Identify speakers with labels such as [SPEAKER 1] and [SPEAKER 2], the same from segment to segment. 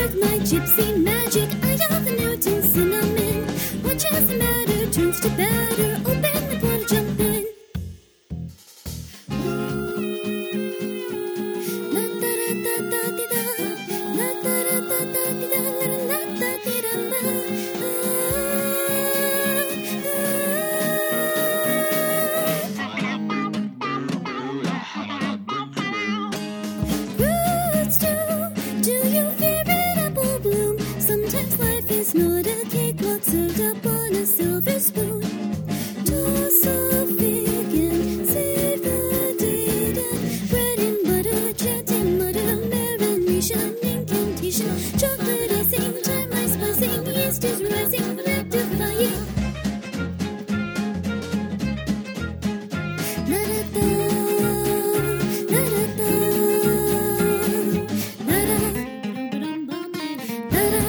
[SPEAKER 1] work my gypsy magic. I got the Newton cinnamon. What just the matter turns to batter. Open the portal, jump in. La da da da da di da. La da da da da di da. La da da di da da. Roots do you fear it apple bloom? Sometimes life is not a cakewalk served up on a silver spoon. Toss of fig and save the date and bread and butter, chant and mutter, marination, incantation, chocolate icing, time ice buzzing, yeast is rising, rectifying. La da da, la da da, la da, la da,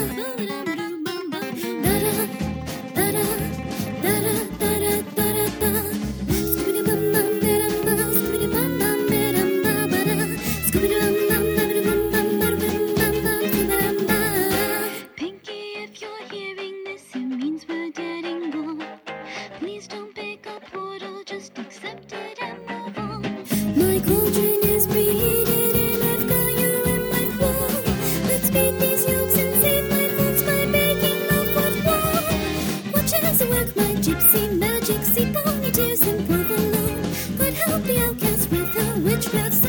[SPEAKER 1] Pinky, if you're hearing this, it means we're getting old. Please don't pick a portal, just accept it and move on. My cauldron is preheated and I've got you in my flow. Let's beat these yolks and save my folks by baking the fourth wall. Watch as I work my gypsy magic, see ponytails and provolone. God help the outcast with a witchcraft.